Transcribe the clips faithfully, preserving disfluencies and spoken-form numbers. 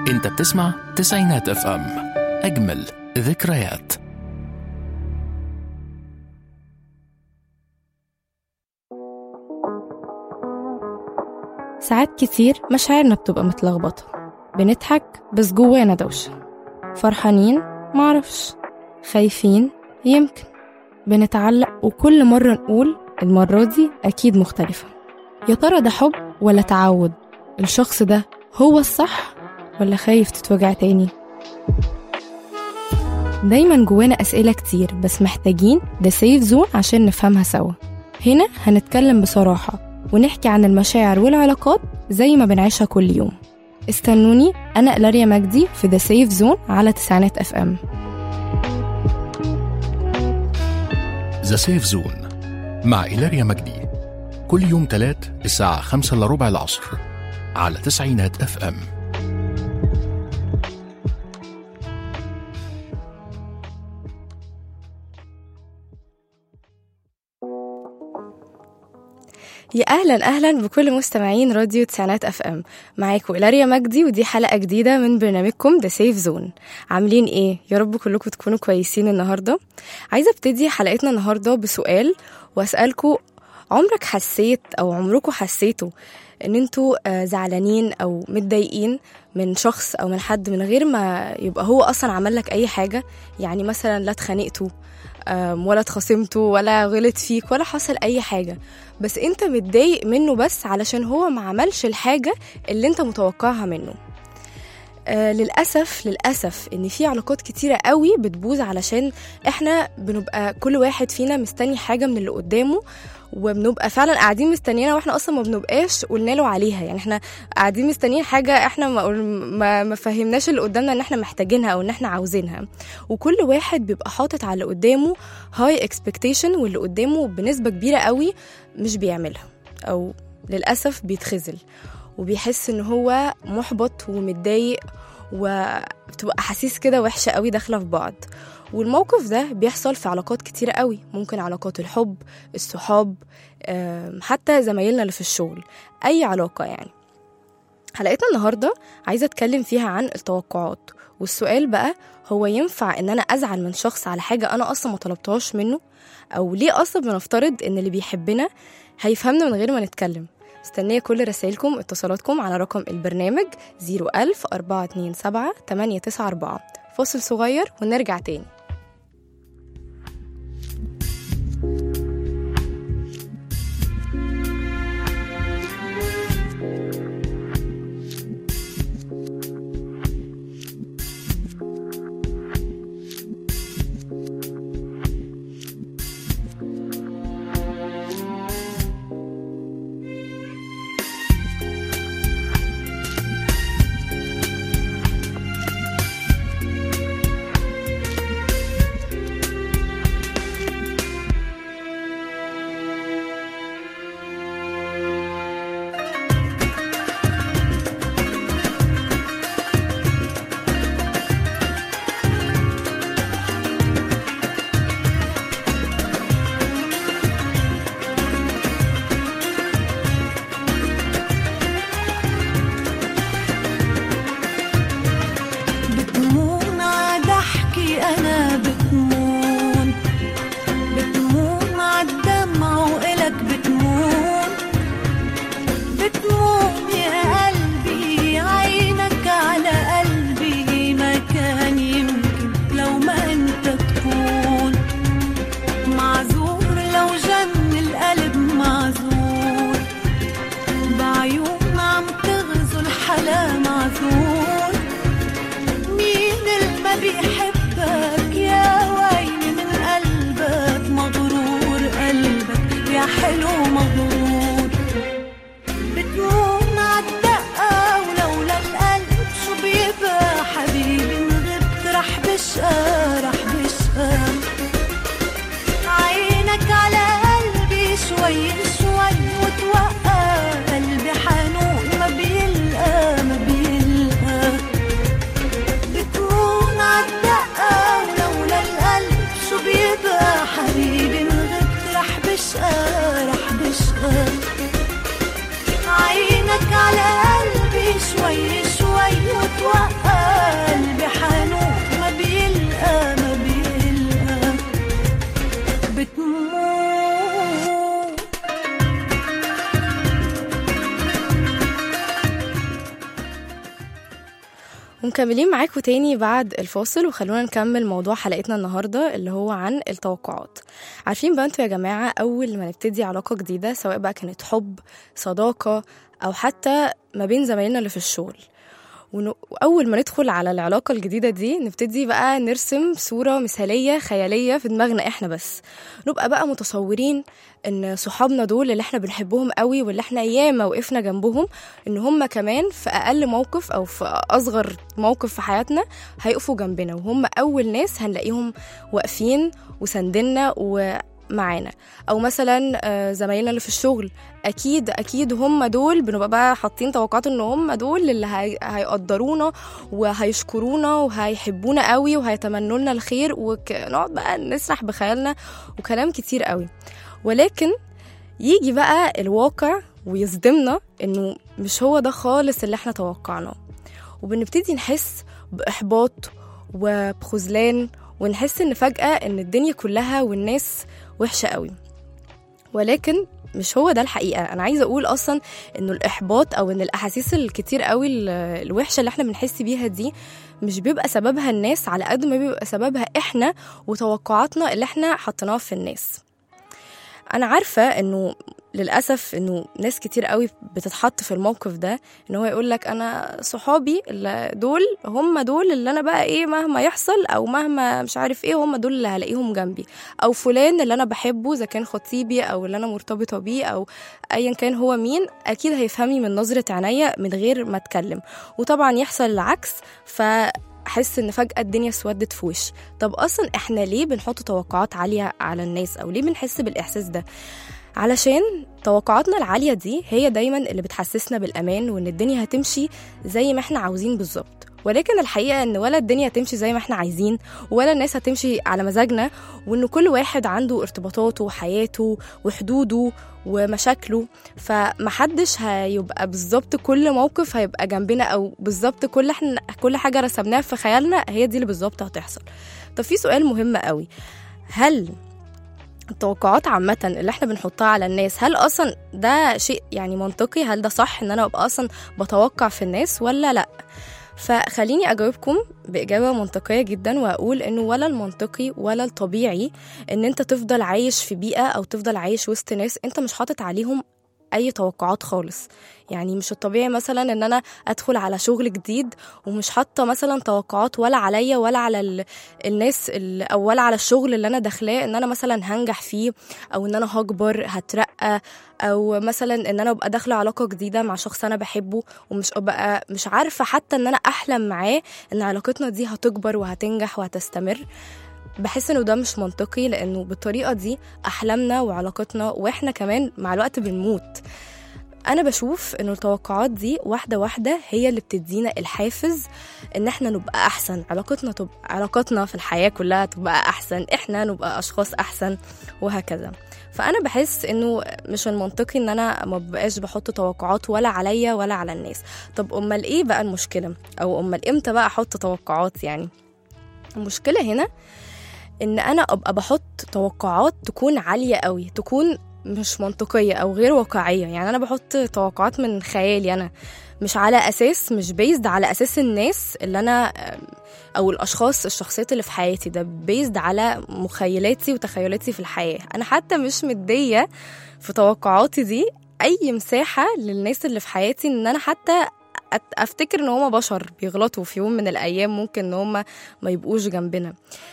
انت بتسمع تسعينات اف ام، اجمل ذكريات. ساعات كتير مشاعرنا بتبقى متلخبطة، بنضحك بس جوانا دوشة، فرحانين معرفش، خايفين يمكن، بنتعلق وكل مرة نقول المرة دي أكيد مختلفة. يا ترى ده حب ولا تعود؟ الشخص ده هو الصح ولا خايف تتوجع تاني؟ دايما جوانا أسئلة كتير، بس محتاجين ده سيف زون عشان نفهمها سوا. هنا هنتكلم بصراحة ونحكي عن المشاعر والعلاقات زي ما بنعيشها كل يوم. استنوني، أنا إلاريا مجدي في The Safe Zone على تسعينات اف ام. The Safe Zone مع إلاريا مجدي، كل يوم تلات الساعة خمسة إلا ربع العصر على تسعينات اف ام. يا أهلا أهلا بكل مستمعين راديو تسعينات اف ام، معاكم إلاريا مجدي، ودي حلقة جديدة من برنامجكم The Safe Zone. عاملين إيه؟ يا رب كلكم تكونوا كويسين. النهاردة عايزة ابتدي حلقتنا النهاردة بسؤال، وأسألكم: عمرك حسيت أو عمركم حسيتوا ان انتوا زعلانين او متضايقين من شخص او من حد من غير ما يبقى هو اصلا عمل لك اي حاجة؟ يعني مثلا لا اتخانقتوا ولا اتخاصمتوا ولا غلط فيك ولا حصل اي حاجة، بس انت متضايق منه بس علشان هو ما عملش الحاجة اللي انت متوقعها منه. آه للأسف للأسف إن في علاقات كتيرة قوي بتبوظ علشان إحنا بنبقى كل واحد فينا مستني حاجة من اللي قدامه، وبنبقى فعلا قاعدين مستنينا واحنا أصلا ما بنبقاش قلنا له عليها. يعني إحنا قاعدين مستنيين حاجة إحنا ما, ما, ما فهمناش اللي قدامنا إن إحنا محتاجينها أو إن إحنا عاوزينها، وكل واحد بيبقى حاطط على اللي قدامه هاي expectation، واللي قدامه بنسبة كبيرة قوي مش بيعملها، أو للأسف بيتخزل وبيحس ان هو محبط ومتضايق، وبتبقى احاسيس كده وحشه قوي داخله في بعض. والموقف ده بيحصل في علاقات كتيره قوي، ممكن علاقات الحب، الصحاب، حتى زمايلنا اللي في الشغل، اي علاقه يعني. حلقتنا النهارده عايزه اتكلم فيها عن التوقعات، والسؤال بقى هو: ينفع ان انا ازعل من شخص على حاجه انا اصلا ما طلبتهاش منه؟ او ليه اصلا بنفترض ان اللي بيحبنا هيفهمنا من غير ما نتكلم؟ استنيه كل رسائلكم اتصالاتكم على رقم البرنامج زيرو ألف أربعة اتنين سبعة تمانية تسعة أربعة. فاصل صغير ونرجع تاني. ومكملين معاكم تاني بعد الفاصل، وخلونا نكمل موضوع حلقتنا النهاردة اللي هو عن التوقعات. عارفين بقى انتوا يا جماعة، أول ما نبتدي علاقة جديدة سواء بقى كانت حب، صداقة، أو حتى ما بين زمايلنا اللي في الشغل، وأول ما ندخل على العلاقة الجديدة دي نبتدي بقى نرسم صورة مثالية خيالية في دماغنا إحنا بس. نبقى بقى متصورين إن صحابنا دول اللي إحنا بنحبهم قوي واللي إحنا ياما وقفنا جنبهم، إن هم كمان في أقل موقف أو في أصغر موقف في حياتنا هيقفوا جنبنا، وهم أول ناس هنلاقيهم واقفين وسندنا ومعانا. أو مثلا زمايلنا اللي في الشغل، أكيد أكيد هم دول بنبقى بقى حاطين توقعات إن هم دول اللي هي... هيقدرونا وهيشكرونا وهيحبونا قوي وهيتمنوا لنا الخير، ونقعد بقى نسرح بخيالنا وكلام كتير قوي. ولكن يجي بقى الواقع ويصدمنا إنه مش هو ده خالص اللي احنا توقعناه، وبنبتدي نحس بإحباط وبخذلان، ونحس إن فجأة إن الدنيا كلها والناس وحشة قوي. ولكن مش هو ده الحقيقة. أنا عايزة أقول أصلا إنه الإحباط أو إن الأحاسيس الكتير قوي الوحشة اللي احنا بنحس بيها دي مش بيبقى سببها الناس على قد ما بيبقى سببها إحنا وتوقعاتنا اللي احنا حطيناها في الناس. أنا عارفة إنه للأسف إنه ناس كتير قوي بتتحط في الموقف ده، إنه هو يقولك أنا صحابي اللي دول هم دول اللي أنا بقى إيه مهما يحصل أو مهما مش عارف إيه هم دول اللي هلاقيهم جنبي، أو فلان اللي أنا بحبه إذا كان خطيبي أو اللي أنا مرتبطة بيه أو أيا كان هو مين أكيد هيفهمني من نظرة عينيا من غير ما أتكلم. وطبعا يحصل العكس، ف أحس إن فجأة الدنيا سودت في وش. طب أصلا إحنا ليه بنحط توقعات عالية على الناس أو ليه بنحس بالإحساس ده؟ علشان توقعاتنا العالية دي هي دايما اللي بتحسسنا بالأمان وإن الدنيا هتمشي زي ما إحنا عاوزين بالظبط. ولكن الحقيقة إن ولا الدنيا هتمشي زي ما إحنا عايزين ولا الناس هتمشي على مزاجنا، وإن كل واحد عنده ارتباطاته وحياته وحدوده ومشاكله، فمحدش هيبقى بالظبط كل موقف هيبقى جنبنا أو بالظبط كل احنا كل حاجة رسمناها في خيالنا هي دي اللي بالظبط هتحصل. طب في سؤال مهم قوي، هل التوقعات عامة اللي احنا بنحطها على الناس هل أصلا ده شيء يعني منطقي؟ هل ده صح إن أنا أبقى أصلا بتوقع في الناس ولا لأ؟ فخليني أجاوبكم بإجابة منطقية جدا وأقول إنه ولا المنطقي ولا الطبيعي إن أنت تفضل عايش في بيئة أو تفضل عايش وسط ناس أنت مش حاطط عليهم أي توقعات خالص. يعني مش الطبيعي مثلا إن أنا أدخل على شغل جديد ومش حاطة مثلا توقعات ولا عليا ولا على ال... الناس ال... أو ولا على الشغل اللي أنا داخلاه إن أنا مثلا هنجح فيه أو إن أنا هكبر هترقى، أو مثلا إن أنا أبقى داخلة علاقة جديدة مع شخص أنا بحبه ومش أبقى مش عارفة حتى إن أنا أحلم معاه إن علاقتنا دي هتكبر وهتنجح وهتستمر. بحس إنه ده مش منطقي، لأنه بالطريقة دي أحلامنا وعلاقتنا وإحنا كمان مع الوقت بنموت. أنا بشوف إنه التوقعات دي واحدة واحدة هي اللي بتدينا الحافز إن إحنا نبقى أحسن، علاقتنا تبقى علاقتنا في الحياة كلها تبقى أحسن، إحنا نبقى أشخاص أحسن وهكذا. فأنا بحس إنه مش المنطقي إن أنا ما بقاش بحط توقعات ولا عليا ولا على الناس. طب أمال إيه بقى المشكلة؟ أو أمال إمتى بقى أحط توقعات؟ يعني المشكلة هنا إن أنا أبقى بحط توقعات تكون عالية قوي، تكون مش منطقية أو غير واقعية. يعني أنا بحط توقعات من خيالي أنا، مش على أساس مش بيزد على أساس الناس اللي أنا أو الأشخاص الشخصيات اللي في حياتي، ده بيزد على مخيلاتي وتخيلاتي في الحياة. أنا حتى مش مدية في توقعاتي دي أي مساحة للناس اللي في حياتي إن أنا حتى أفتكر إن هما بشر بيغلطوا في يوم من الأيام، ممكن إن هما ما يبقوش جنبنا.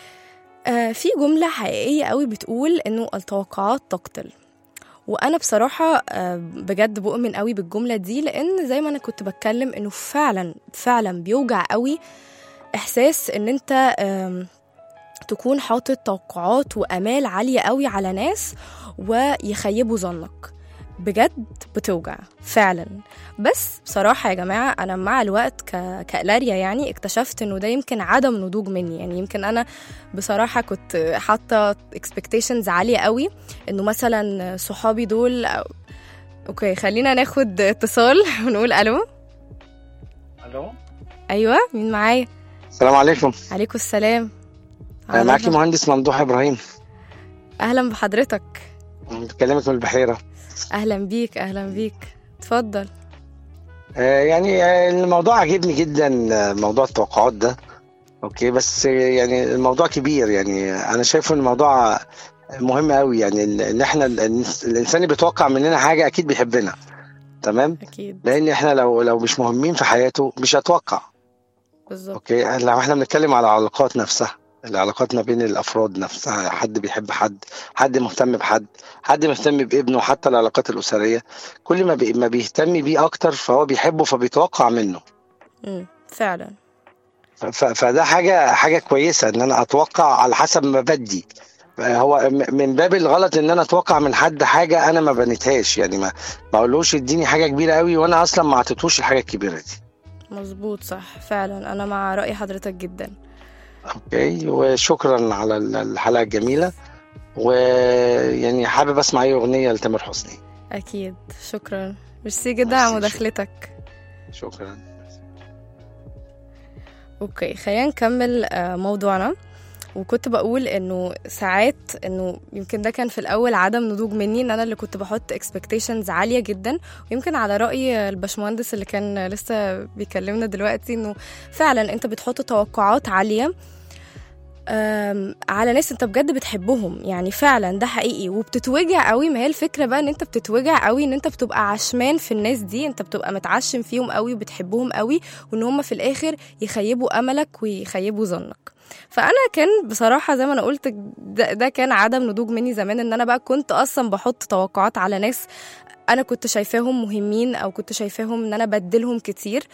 آه في جملة حقيقية قوي بتقول إنه التوقعات تقتل، وأنا بصراحة آه بجد بؤمن قوي بالجملة دي، لأن زي ما أنا كنت بتكلم إنه فعلا فعلا بيوجع قوي إحساس إن أنت آه تكون حاطط توقعات وأمال عالية قوي على ناس ويخيبوا ظنك، بجد بتوجع فعلا. بس بصراحة يا جماعة أنا مع الوقت ك... كإلاريا يعني اكتشفت إنه ده يمكن عدم نضوج مني. يعني يمكن أنا بصراحة كنت حاطة expectations عالية قوي إنه مثلا صحابي دول أو... أوكي خلينا ناخد اتصال ونقول ألو. ألو أيوة مين معايا؟ السلام عليكم. عليكم السلام. أنا معاكي مهندس ممدوح إبراهيم. أهلا بحضرتك. بكلمك من البحيرة. أهلا بيك أهلا بيك اتفضل. يعني الموضوع عجبني جدا، موضوع التوقعات ده. اوكي، بس يعني الموضوع كبير، يعني انا شايفه ان الموضوع مهم قوي، يعني ان احنا الانسان اللي بيتوقع مننا حاجه اكيد بيحبنا، تمام؟ اكيد. لان احنا لو لو مش مهمين في حياته مش هتوقع. بالظبط. اوكي، لو احنا بنتكلم على العلاقات نفسها، العلاقات ما بين الافراد نفسها، حد بيحب حد، حد مهتم بحد، حد مهتم بابنه، حتى العلاقات الاسريه، كل ما بي ما بيهتم بيه اكتر فهو بيحبه فبيتوقع منه. امم فعلا. فده حاجه حاجه كويسه ان انا اتوقع على حسب ما بدي. هو من باب الغلط ان انا اتوقع من حد حاجه انا ما بنيتهاش، يعني ما ما اقولوش اديني حاجه كبيره قوي وانا اصلا ما عطيتوش الحاجه الكبيره دي. مظبوط، صح فعلا، انا مع رأي حضرتك جدا. اوكي، وشكرا على الحلقه الجميله، ويعني حابب اسمع اي اغنيه لتامر حسني. اكيد، شكرا، ميرسي جدا على مداخلتك. شكرا. اوكي، خلينا نكمل موضوعنا. وكنت بقول انه ساعات انه يمكن ده كان في الاول عدم نضوج مني، ان انا اللي كنت بحط expectations عالية جدا، ويمكن على رأي الباشمهندس اللي كان لسه بيكلمنا دلوقتي انه فعلا انت بتحط توقعات عالية على ناس انت بجد بتحبهم، يعني فعلا ده حقيقي، وبتتوجع قوي. ما هي الفكرة بقى ان انت بتتوجع قوي، ان انت بتبقى عشمان في الناس دي، انت بتبقى متعشم فيهم قوي وبتحبهم قوي، وان هم في الاخر يخيبوا املك ويخيبوا ظنك. فانا كان بصراحة زي ما انا قلت ده, ده كان عدم نضوج مني زمان، ان انا بقى كنت اصلا بحط توقعات على ناس انا كنت شايفاهم مهمين، او كنت شايفاهم ان انا بدلهم كتير.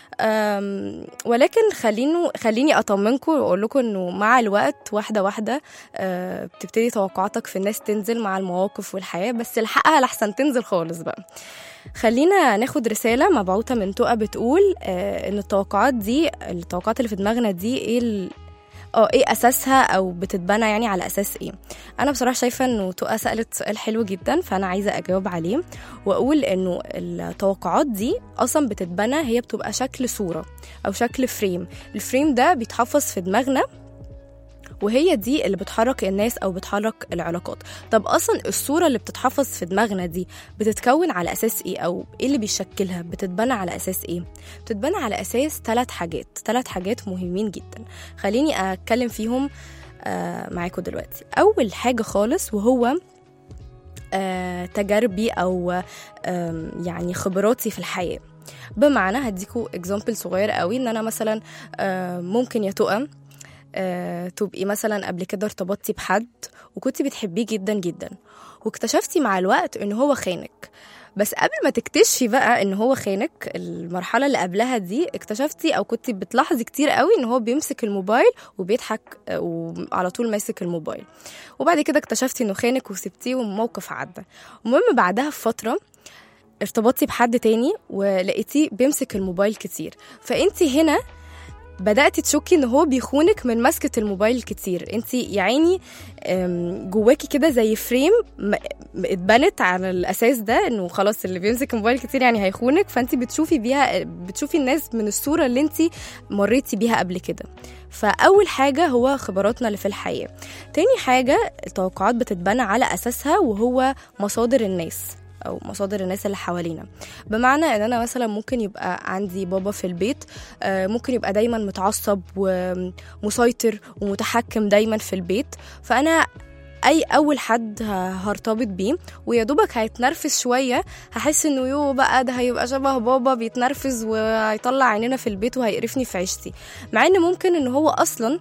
ولكن خليني خليني اطمنكم واقول لكم انه مع الوقت واحده واحده بتبتدي توقعاتك في الناس تنزل مع المواقف والحياه، بس الحقها لحسن تنزل خالص بقى. خلينا ناخد رساله مبعوثه من تقى بتقول ان التوقعات دي، التوقعات اللي في دماغنا دي ايه اه ايه اساسها، او بتتبنى يعني على اساس ايه. انا بصراحه شايفه انه تقى سالت سؤال حلو جدا، فانا عايزه اجاوب عليه واقول انه التوقعات دي اصلا بتتبنى، هي بتبقى شكل صوره او شكل فريم. الفريم ده بيتحفظ في دماغنا، وهي دي اللي بتحرك الناس او بتحرك العلاقات. طب اصلا الصوره اللي بتتحفظ في دماغنا دي بتتكون على اساس ايه، او ايه اللي بيشكلها؟ بتتبنى على اساس ايه؟ بتتبنى على اساس ثلاث حاجات ثلاث حاجات مهمين جدا. خليني اتكلم فيهم آه معاكم دلوقتي. اول حاجه خالص وهو آه تجاربي او آه يعني خبراتي في الحياه. بمعنى هديكوا اكزامبل صغير قوي، ان انا مثلا آه ممكن يا تقى أه، تبقي مثلا قبل كده ارتبطتي بحد وكنتي بتحبيه جدا جدا، واكتشفتي مع الوقت ان هو خانك. بس قبل ما تكتشفي بقى ان هو خانك، المرحله اللي قبلها دي اكتشفتي او كنتي بتلاحظي كتير قوي ان هو بيمسك الموبايل وبيضحك وعلى طول ماسك الموبايل، وبعد كده اكتشفتي انه خانك وسبتيه وموقف عدى. المهم بعدها بفتره ارتبطتي بحد تاني ولقيتيه بيمسك الموبايل كتير، فانتي هنا بدأتي تشكي ان هو بيخونك من مسكة الموبايل كتير. انتي يعني جواكي كده زي فريم اتبنت على الاساس ده، انه خلاص اللي بيمسك الموبايل كتير يعني هيخونك، فانتي بتشوفي بيها بتشوفي الناس من الصورة اللي انتي مريتي بيها قبل كده. فاول حاجة هو خبراتنا اللي في الحياة. تاني حاجة التوقعات بتتبنى على اساسها وهو مصادر الناس او مصادر الناس اللي حوالينا. بمعنى ان انا مثلا ممكن يبقى عندي بابا في البيت ممكن يبقى دايما متعصب ومسيطر ومتحكم دايما في البيت، فانا اي اول حد هرتبط بيه ويا دوبك هيتنرفز شويه هحس انه يو بقى ده هيبقى شبه بابا بيتنرفز وهيطلع عينينا في البيت وهيقرفني في عيشتي، مع ان ممكن ان هو اصلا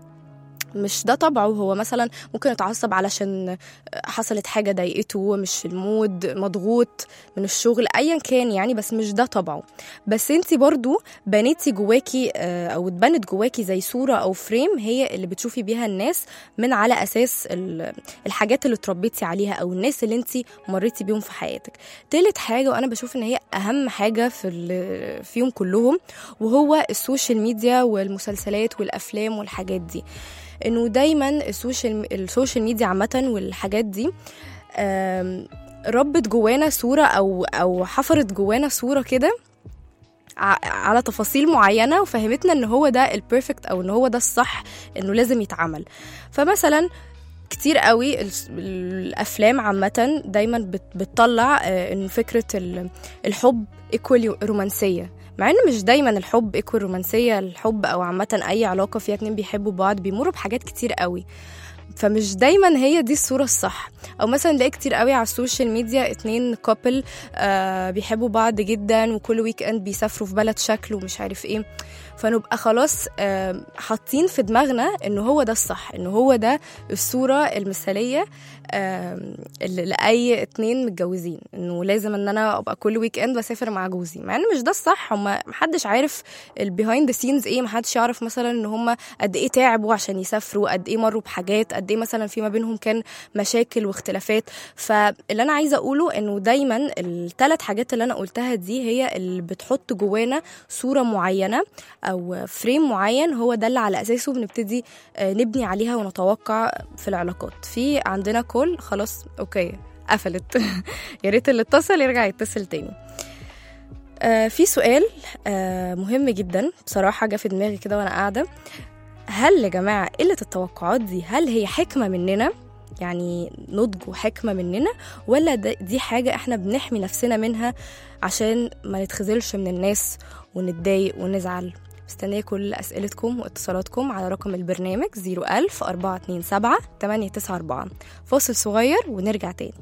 مش ده طبعه. هو مثلا ممكن يتعصب علشان حصلت حاجة ضايقته، مش في المود، مضغوط من الشغل، ايا كان يعني، بس مش ده طبعه. بس انتي برضو بنيتي جواكي او اتبنت جواكي زي صورة او فريم هي اللي بتشوفي بيها الناس من على اساس الحاجات اللي اتربيتي عليها او الناس اللي انتي مريتي بيهم في حياتك. تالت حاجة وانا بشوف ان هي اهم حاجة في فيهم كلهم وهو السوشيال ميديا والمسلسلات والافلام والحاجات دي. انه دايما السوشيال السوشيال ميديا عامه والحاجات دي ربت جوانا صوره او او حفرت جوانا صوره كده على تفاصيل معينه وفهمتنا ان هو ده البيرفكت او ان هو ده الصح انه لازم يتعمل. فمثلا كتير قوي الافلام عامه دايما بتطلع ان فكره الحب ايكوالي رومانسيه، مع ان مش دايما الحب ايكوال رومانسيه. الحب او عامه اي علاقه فيها اتنين بيحبوا بعض بيمروا بحاجات كتير قوي، فمش دايما هي دي الصورة الصح. او مثلا نلاقي كتير قوي على السوشيال ميديا اتنين كابل آه بيحبوا بعض جدا وكل ويك اند بيسافروا في بلد شكل ومش عارف ايه، فنبقى خلاص آه حاطين في دماغنا انه هو ده الصح، انه هو ده الصورة المثالية آه لأي اتنين متجوزين، انه لازم ان انا ابقى كل ويك اند بسافر مع جوزي، مع ان مش ده الصح. هما محدش عارف البيهايند ذا سينز ايه، محدش يعرف مثلا ان هما قد ايه تعبوا عشان يسافروا، قد ايه مروا بحاجات، قد ايه مثلا في ما بينهم كان مشاكل واختلافات. فاللي انا عايزه اقوله انه دايما الثلاث حاجات اللي انا قلتها دي هي اللي بتحط جوانا صوره معينه او فريم معين، هو ده اللي على اساسه بنبتدي نبني عليها ونتوقع في العلاقات. في عندنا كل خلاص اوكي قفلت يا ريت اللي اتصل يرجع يتصل تاني. آه في سؤال آه مهم جدا بصراحه جه في دماغي كده وانا قاعده، هل يا جماعة قلة التوقعات دي هل هي حكمة مننا، يعني نضج وحكمة مننا، ولا دي حاجة احنا بنحمي نفسنا منها عشان ما نتخذلش من الناس ونتضايق ونزعل؟ مستنية كل أسئلتكم واتصالاتكم على رقم البرنامج زيرو ألف أربعة اتنين سبعة تمانية تسعة أربعة. فاصل صغير ونرجع تاني.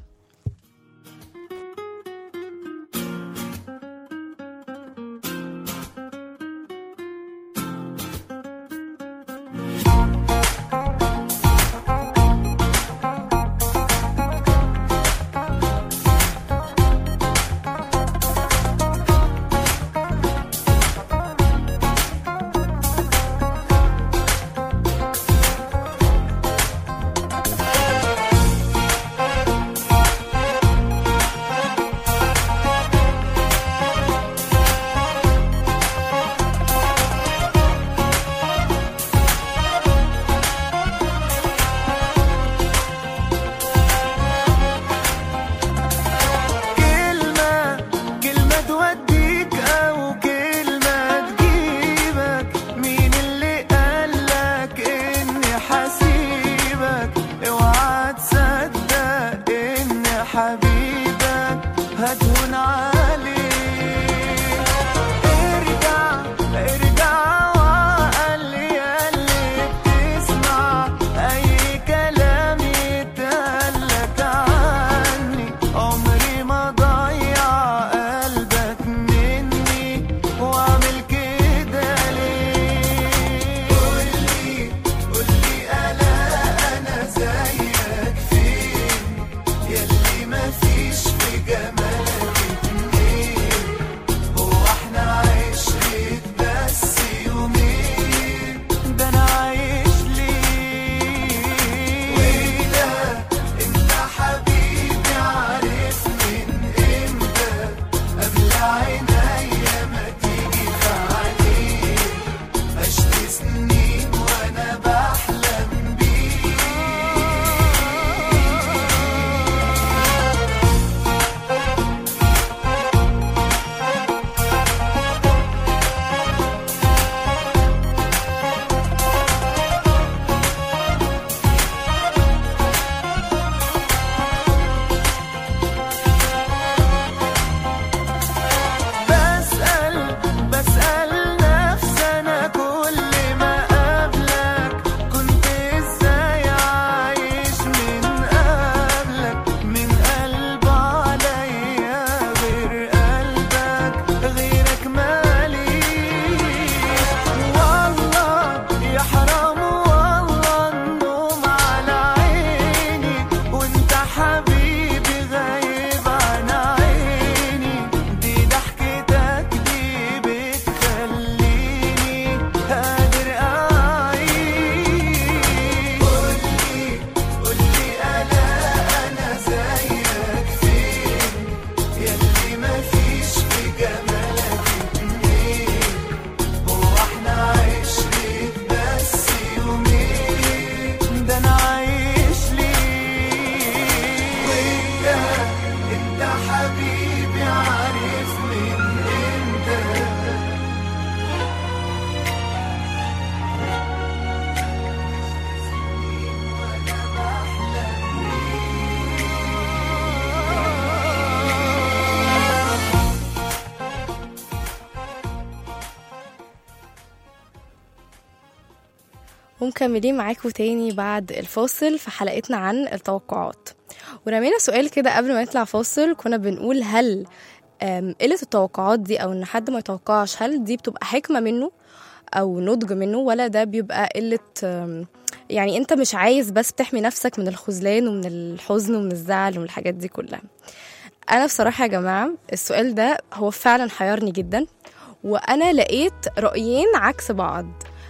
ومكملين معاكم تاني بعد الفاصل في حلقتنا عن التوقعات. ورمينا سؤال كده قبل ما نطلع فاصل، كنا بنقول هل قلة التوقعات دي أو إن حد ما يتوقعش، هل دي بتبقى حكمة منه أو نضج منه، ولا ده بيبقى قلة يعني أنت مش عايز بس تحمي نفسك من الخذلان ومن الحزن ومن الزعل ومن الحاجات دي كلها؟ أنا بصراحة يا جماعة السؤال ده هو فعلا حيرني جدا، وأنا لقيت رأيين عكس بعض،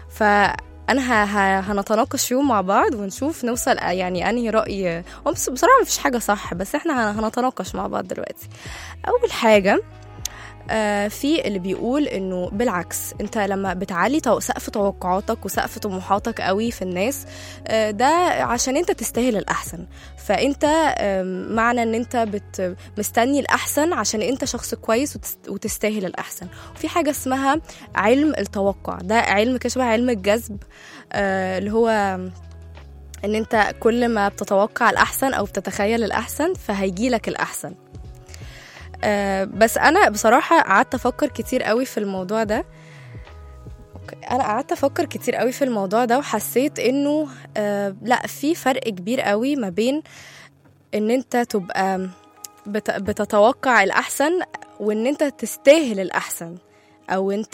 فأنا هنتناقش فيهم مع بعض ونشوف نوصل يعني أنهي رأي. بصراحة مفيش حاجة صح، بس احنا هنتناقش مع بعض دلوقتي. أول حاجة آه في اللي بيقول انه بالعكس، انت لما بتعلي سقف توقعاتك وسقف طموحاتك قوي في الناس، آه ده عشان انت تستاهل الاحسن، فانت آه معنى ان انت بت مستني الاحسن عشان انت شخص كويس وتستاهل الاحسن. وفي حاجة اسمها علم التوقع، ده علم كشبه علم الجذب، آه اللي هو ان انت كل ما بتتوقع الاحسن او بتتخيل الاحسن فهيجيلك الاحسن. أه بس أنا بصراحة قعدت أفكر كتير قوي في الموضوع ده. أنا قعدت أفكر كتير قوي في الموضوع ده وحسيت إنه أه لا، في فرق كبير قوي ما بين إن أنت تبقى بتتوقع الأحسن وإن أنت تستاهل الأحسن، أو أنت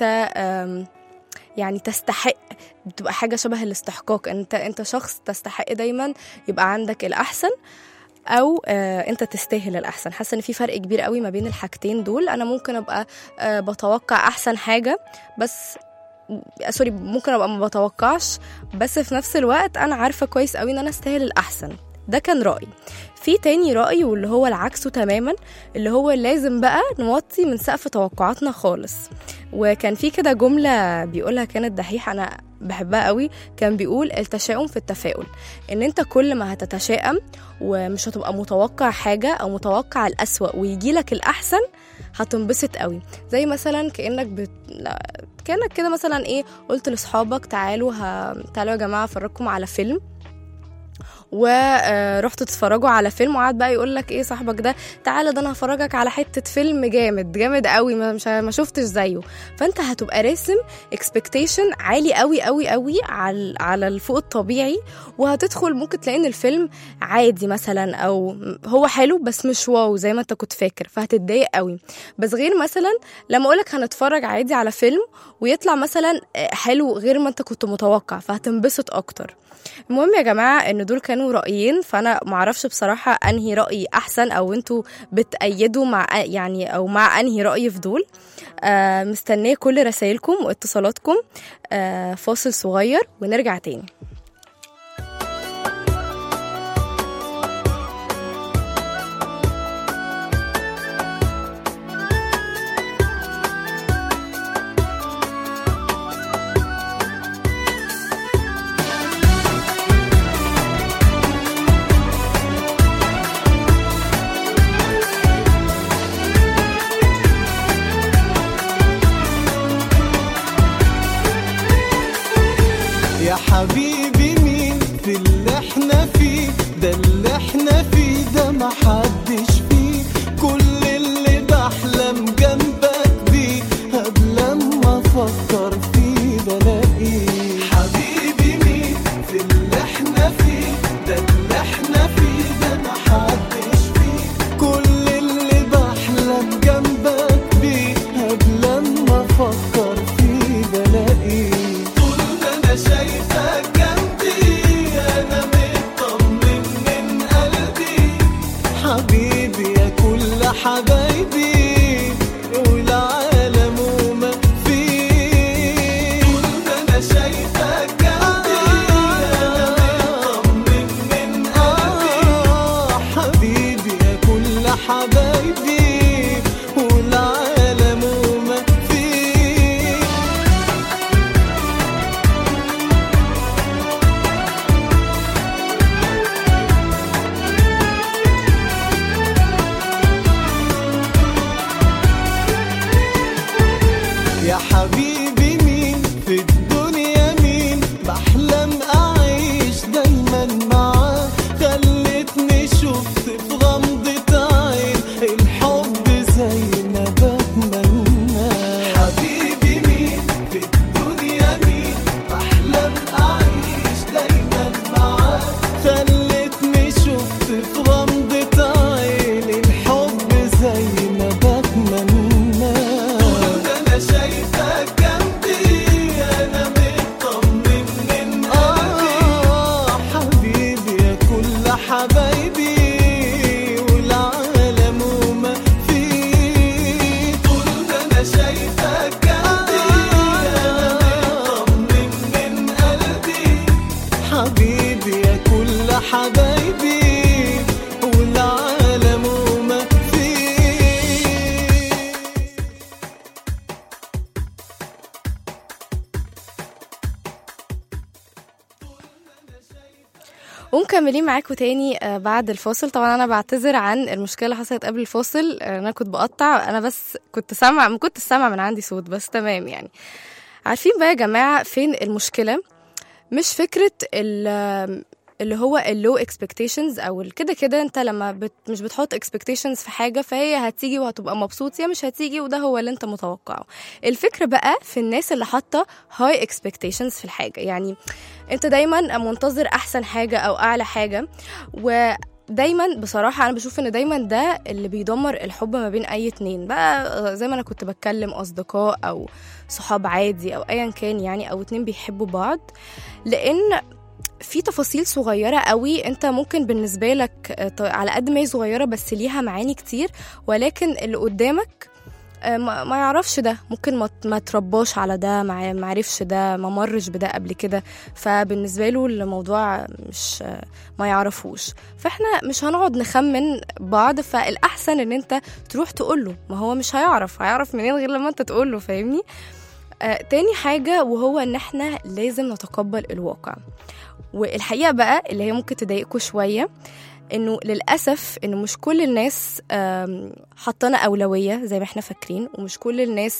يعني تستحق، بتبقى حاجة شبه الاستحقاق، أنت أنت شخص تستحق دايما يبقى عندك الأحسن، او آه انت تستاهل الاحسن. حاسه ان في فرق كبير قوي ما بين الحاجتين دول. انا ممكن ابقى آه بتوقع احسن حاجه، بس سوري ممكن ابقى ما بتوقعش، بس في نفس الوقت انا عارفه كويس قوي ان انا استاهل الاحسن. ده كان رأي. في تاني رأي واللي هو العكسه تماما، اللي هو لازم بقى نوطي من سقف توقعاتنا خالص. وكان في كده جملة بيقولها كان الدحيح، أنا بحبها قوي، كان بيقول التشاؤم في التفاؤل، ان انت كل ما هتتشائم ومش هتبقى متوقع حاجة او متوقع الأسوأ ويجيلك الأحسن هتنبسط قوي. زي مثلا كأنك بت... كأنك كده مثلا ايه، قلت لصحابك تعالوا ه... تعالوا يا جماعة افرجكم على فيلم، ورحت تتفرجوا على فيلم، وقعد بقى يقول لك ايه صاحبك ده، تعالى ده انا هفرجك على حته فيلم جامد جامد قوي ما مش ما شفتش زيه. فانت هتبقى راسم اكسبكتيشن عالي قوي قوي قوي على على الفوق الطبيعي، وهتدخل ممكن تلاقي ان الفيلم عادي مثلا، او هو حلو بس مش واو زي ما انت كنت فاكر، فهتتضايق قوي. بس غير مثلا لما اقولك هنتفرج عادي على فيلم ويطلع مثلا حلو غير ما انت كنت متوقع، فهتنبسط اكتر. المهم يا جماعة ان دول كانوا رأيين، فانا معرفش بصراحة انهي رأي احسن، او انتوا بتأيدوا مع يعني او مع انهي رأي في دول. آه مستنية كل رسائلكم واتصالاتكم. آه فاصل صغير ونرجع تاني. يا حبيبي مين في اللي احنا فيه ده، اللي احنا فيه ده محدش فيه، كل اللي بحلم جنبك بيه قبل ما افكر فيه بلاقيه. حبيبي مين في اللي احنا فيه ده، اللي احنا فيه ده محدش فيه، كل اللي بحلم جنبك بيه قبل ما افكر فيه بلاقيه. شايفك جنبي أنا مطمن من قلبي، حبيبي يا كل حبايبي والعالم وما فيه. طول ما أنا شايفك جنبي أنا مطمن من قلبي، حبيبي يا كل حبايبي والعالم وما فيه. يا حبيبي مين في الدنيا مين بحلم أعيش دايما معاه، خلتني شفت في غمضة عين الحب زي ما بتمنى. حبيبي مين في الدنيا مين بحلم أعيش ومكملين معاكم تاني بعد الفاصل. طبعا انا بعتذر عن المشكله اللي حصلت قبل الفاصل، انا كنت بقطع، انا بس كنت سامع ما كنت سامع من عندي صوت بس تمام. يعني عارفين بقى يا جماعه فين المشكله؟ مش فكره اللي هو اللو اكسبكتيشنز او كده كده انت لما بت مش بتحط اكسبكتيشنز في حاجه فهي هتيجي وهتبقى مبسوط يا مش هتيجي، وده هو اللي انت متوقعه. الفكره بقى في الناس اللي حاطه هاي اكسبكتيشنز في الحاجه، يعني انت دايما منتظر احسن حاجه او اعلى حاجه، ودايما بصراحه انا بشوف ان دايما ده اللي بيدمر الحب ما بين اي اتنين بقى، زي ما انا كنت بتكلم اصدقاء او صحاب عادي او ايا كان، يعني او اتنين بيحبوا بعض، لان في تفاصيل صغيرة قوي انت ممكن بالنسبة لك على قد ما هي صغيرة بس ليها معاني كتير، ولكن اللي قدامك ما يعرفش ده، ممكن ما ترباش على ده، ما عرفش ده، ما مرش بده قبل كده، فبالنسبة له الموضوع مش ما يعرفوش. فاحنا مش هنقعد نخمن بعض، فالأحسن ان انت تروح تقوله، ما هو مش هيعرف هيعرف منين غير لما انت تقوله، فاهمني؟ آه تاني حاجة وهو ان احنا لازم نتقبل الواقع. والحقيقة بقى اللي هي ممكن تضايقكوا شوية، انه للأسف انه مش كل الناس حطنا أولوية زي ما احنا فاكرين، ومش كل الناس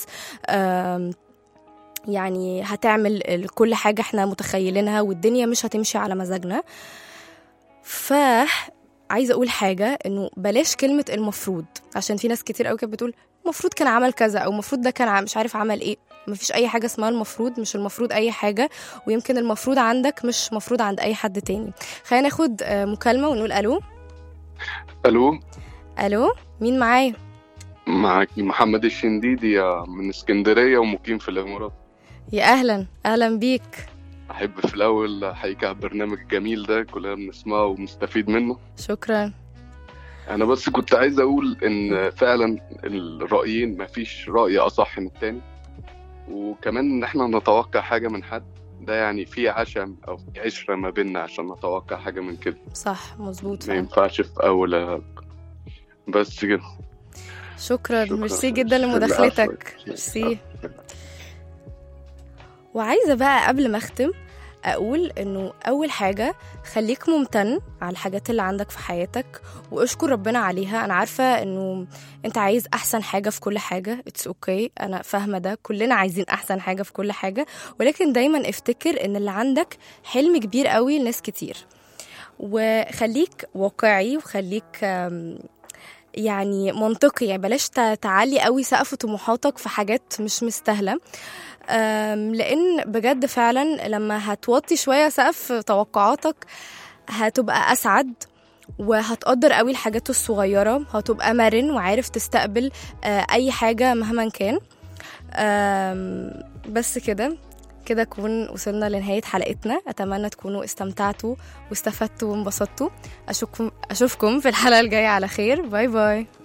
يعني هتعمل كل حاجة احنا متخيلينها، والدنيا مش هتمشي على مزاجنا. فعايزة اقول حاجة، انه بلاش كلمة المفروض، عشان في ناس كتير قوي كانت بتقول المفروض كان عمل كذا، او المفروض ده كان مش عارف عمل ايه. مفيش اي حاجة اسمها المفروض، مش المفروض اي حاجة، ويمكن المفروض عندك مش مفروض عند اي حد تاني. خلينا ناخد مكالمة ونقول الو. الو الو مين معايا؟ معاكي محمد الشنديدي من اسكندرية ومقيم في الامارات. يا اهلا اهلا بيك. احب في الاول احييك على البرنامج الجميل ده، كلنا بنسمعه ومستفيد منه. شكرا. انا بس كنت عايز اقول ان فعلا الرأيين مفيش رأي اصح من التاني، وكمان ان احنا نتوقع حاجة من حد ده يعني في عشم او في عشرة ما بيننا عشان نتوقع حاجة من كده. صح مظبوط، ما ينفعش في اول بس كده. شكرا, شكرا. ميرسي جدا لمداخلتك. ميرسي. وعايزة بقى قبل ما اختم اقول انه اول حاجة خليك ممتن على الحاجات اللي عندك في حياتك واشكر ربنا عليها. انا عارفة انه انت عايز احسن حاجة في كل حاجة، اتس اوكي okay. انا فاهمة ده، كلنا عايزين احسن حاجة في كل حاجة، ولكن دايما افتكر ان اللي عندك حلم كبير قوي لناس كتير، وخليك واقعي وخليك يعني منطقي، يعني بلاش تعلي قوي سقف طموحاتك في حاجات مش مستاهلة، لأن بجد فعلا لما هتوطي شوية سقف توقعاتك هتبقى أسعد، وهتقدر قوي الحاجات الصغيرة، هتبقى مرن وعارف تستقبل أي حاجة مهما كان. بس كده كده كون وصلنا لنهاية حلقتنا. أتمنى تكونوا استمتعتوا واستفدتوا وانبسطتوا. أشوفكم أشوفكم في الحلقة الجاية على خير. باي باي.